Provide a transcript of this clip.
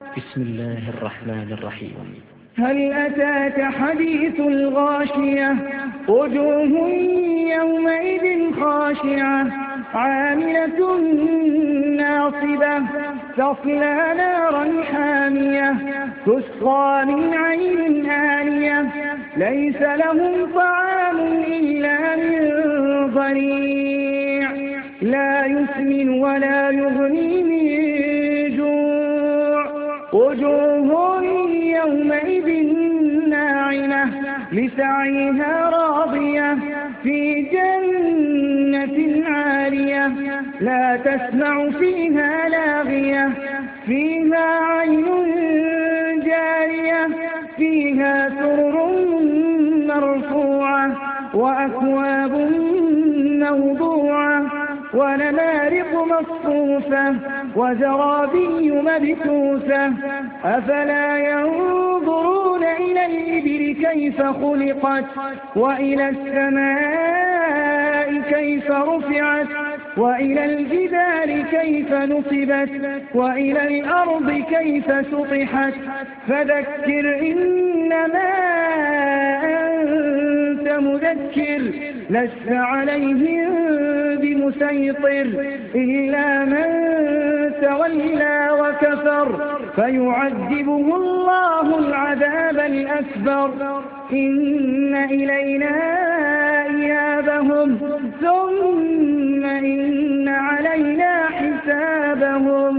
بسم الله الرحمن الرحيم. هل أتاك حديث الغاشية وجوه يومئذ خاشعة عاملة ناصبة تصلى نارا حامية تسقى من عين آنية ليس لهم طعام إلا من ضريع لا يسمن ولا يغني من جوع وجوه يومئذ ناعمة لسعيها راضية في جنة عالية لا تسمع فيها لاغية فيها عين جارية فيها سرر مرفوعة وأكواب موضوعة ونمارق مصفوفة وزرابي مبثوثة أفلا ينظرون إلى الإبل كيف خلقت وإلى السماء كيف رفعت وإلى الجبال كيف نصبت وإلى الأرض كيف سطحت فذكر إنما أنت مذكر لست عليهم بمسيطر إلا من تولى وكفر فيعذبه الله العذاب الأكبر إن إلينا إيابهم ثم إن علينا حسابهم.